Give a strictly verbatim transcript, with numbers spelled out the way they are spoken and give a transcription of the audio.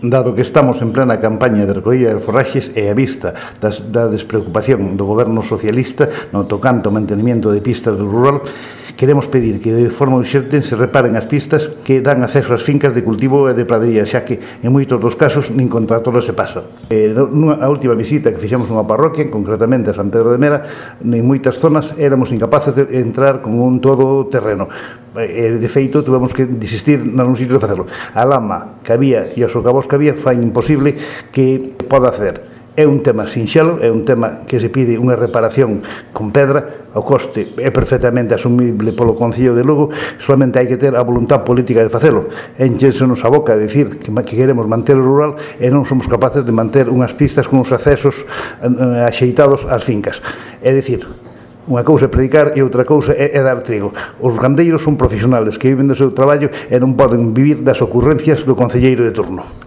Dado que estamos en plena campaña de recollida de forraxes e a vista das, da despreocupación do goberno socialista no tocante ao mantenimiento de pistas do rural, queremos pedir que de forma urxente se reparen as pistas que dan acceso ás fincas de cultivo e de pradería, xa que en moitos dos casos nin contra todos se pasa. Eh, nunha, a última visita que fixamos unha parroquia, concretamente a San Pedro de Mera, en moitas zonas éramos incapaces de entrar con un todo terreno. E, de feito, tuvemos que desistir nun sitio de facelo. A lama que había e os socavos que había fai imposible que poda acceder. É un tema sinxelo, é un tema que se pide unha reparación con pedra, o coste é perfectamente asumible polo Concello de Lugo, solamente hai que ter a voluntad política de facelo. Enchesenos a boca a dicir que queremos manter o rural e non somos capaces de manter unhas pistas con os accesos axeitados ás fincas. É dicir, unha cousa é predicar e outra cousa é, é dar trigo. Os gandeiros son profesionales que viven do seu traballo e non poden vivir das ocurrencias do concelleiro de turno.